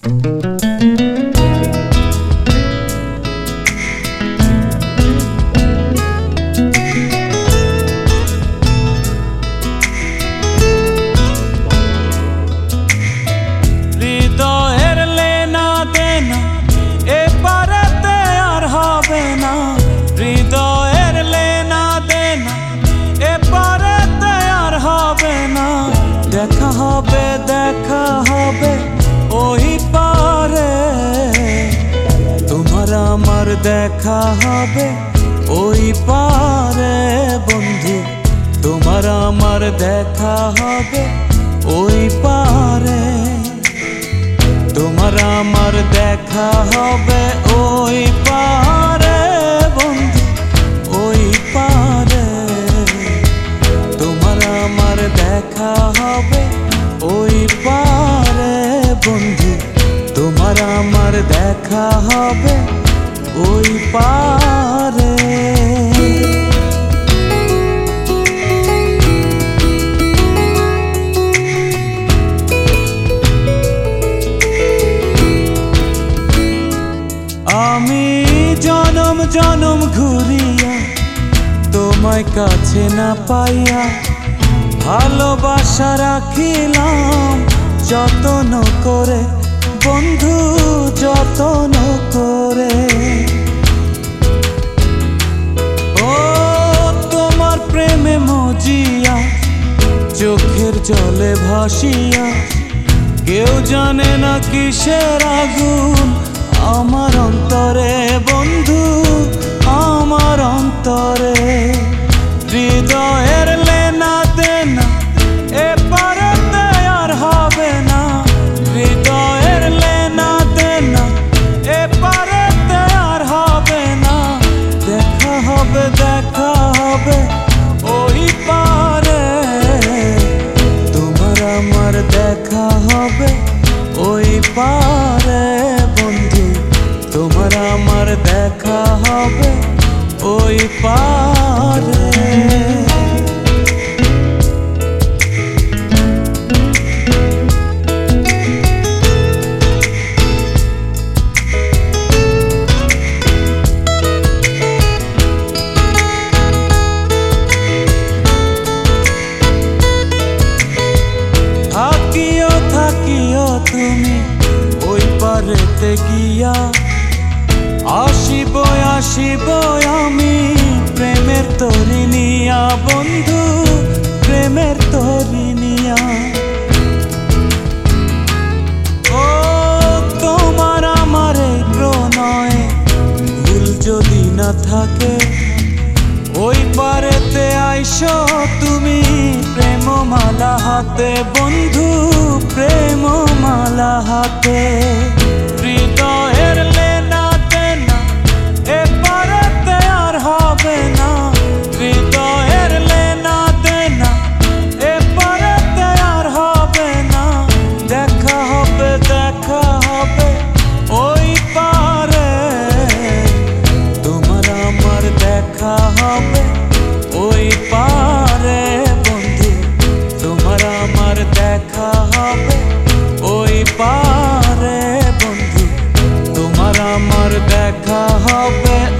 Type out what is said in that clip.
হৃদয়ের লেনা দেনা এপারেতে আর হবে না, হৃদয়ের লেনা দেনা এপারেতে আর হবে না। দেখা হবে ওই পারে, তোমার আমার দেখা হবে ওই পারে বন্ধু, তোমার আমার দেখা হবে ওই পারে, তোমার আমার দেখা হবে ওই পারে বন্ধু, ওই পারে, তোমার আমার দেখা হবে ওই পারে বন্ধু, তোমার আমার দেখা হবে ওই পারে। আমি জনম জনম ঘুরিয়া তোমায় কাছে না পাইয়া ভালোবাসা রাখিলাম যতন করে বন্ধু, যতন করে। ও তোমার প্রেমে মজিয়া চোখের জলে ভাসিয়া, কেউ জানে না কিসের আগুন আমার অন্তরে বন্ধু, আমার অন্তরে। হৃদয়ের লেনা দেনা এপারেতে আর হবে না, হৃদয়ের লেনা দেনা এপারেতে আর হবে না। দেখা হবে ওই পারে, তোমার আমার দেখা হবে ওই পারে বন্ধু, তোমার আমার দেখা হবে ওই পারে। থাকিও তুমি ওই পারেতে গিয়া, আসিব আমি প্রেমের তরি নিয়া বন্ধু, প্রেমের তরি নিয়া। ও তোমার আমার এই প্রণয়ে ভুল যদি না থাকে, ওই পারেতে আইসো তুমি প্রেমমালা হাতে বন্ধু, প্রেমমালা হাতে। হৃদয়ের লেনা দেনা এপারেতে আর হবে না, হৃদয়ের লেনা দেনা এপারেতে আর হবে না। দেখা হবে ওই পারে, তোমার আমার দেখা হবে ওই পারে বন্ধু, তোমার আমার দেখা হবে ওই পারে বন্ধু, তোমার আমার দেখা হবে